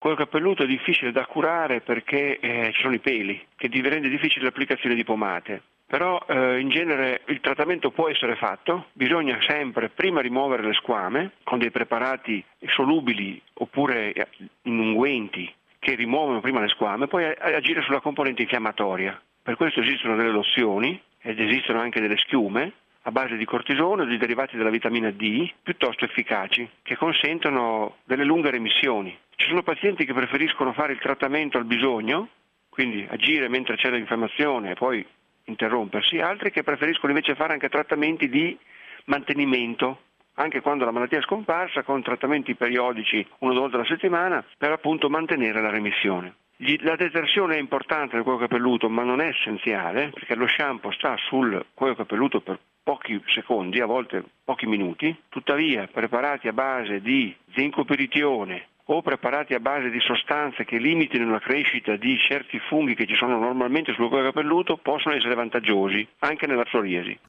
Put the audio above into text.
cuoio capelluto è difficile da curare perché ci sono i peli, che rende difficile l'applicazione di pomate. Però in genere il trattamento può essere fatto, bisogna sempre prima rimuovere le squame con dei preparati solubili oppure in unguenti che rimuovono prima le squame, poi agire sulla componente infiammatoria. Per questo esistono delle lozioni ed esistono anche delle schiume a base di cortisone o di derivati della vitamina D piuttosto efficaci, che consentono delle lunghe remissioni. Ci sono pazienti che preferiscono fare il trattamento al bisogno, quindi agire mentre c'è l'infiammazione e poi interrompersi, altri che preferiscono invece fare anche trattamenti di mantenimento, anche quando la malattia è scomparsa, con trattamenti periodici 1 o 2 volte alla settimana, per appunto mantenere la remissione. La detersione è importante nel cuoio capelluto, ma non è essenziale, perché lo shampoo sta sul cuoio capelluto per pochi secondi, a volte pochi minuti. Tuttavia, preparati a base di zincopiritione o preparati a base di sostanze che limitino la crescita di certi funghi che ci sono normalmente sul cuoio capelluto possono essere vantaggiosi anche nella psoriasi.